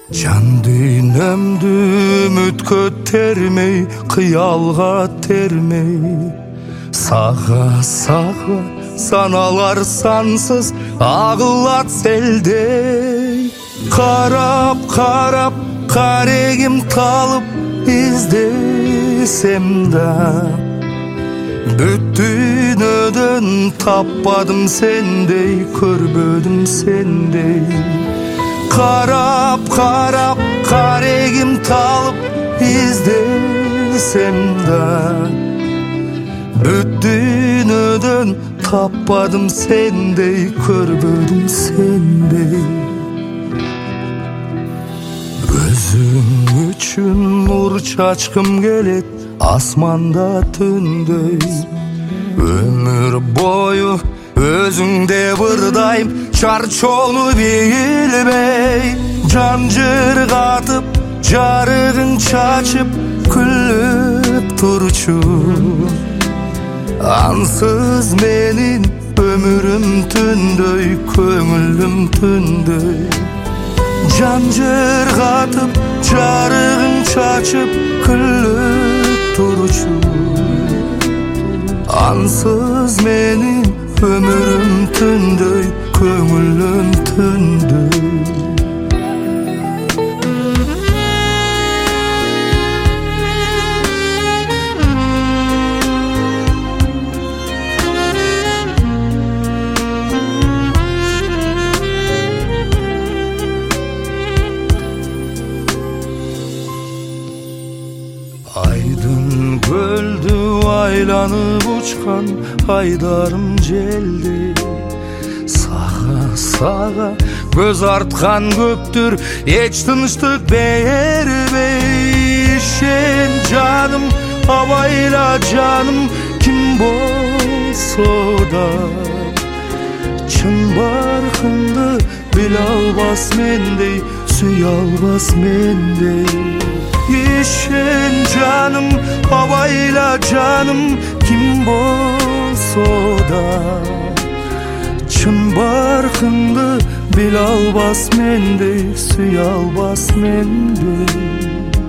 Жан дүйнөмдү үмүткө термей, кыялга термей, сага саналар сансыз агылат селдей. Карап карегим талып издесем да, бүт дүйнөдөн таппадым сендей, көрбөдүм сендей. Карап карегим талып издесем да, бүт дүйнөдөн таппадым сендей, көрбөдүм сендей. Өзүң үчүн нур чачкым келет асманда түндөй. Өмүр бою өзүңде ырдайм, чарчоону билбей. Жан жыргатып, жарыгын чачып, күлүп турчу. Ансыз менин өмүрүм түндөй, көңүлүм түндөй. Жан жыргатып, жарыгын чачып, күлүп турчу. Ансыз менин өмүрүм түндөй, көңүлүм түндөй. Айдын көлдү айланып учкан айдарым желдей. Сага көз арткан көптүр эч тынчтык бербей. Ишен жаным, абайла жаным, ким болсо да чын баркыңды биле албас мендей, сүйө албас мендей. Ишен жаным, абайла жаным, ким болсо да чын баркыңды биле албас мендей, сүйө албас мендей.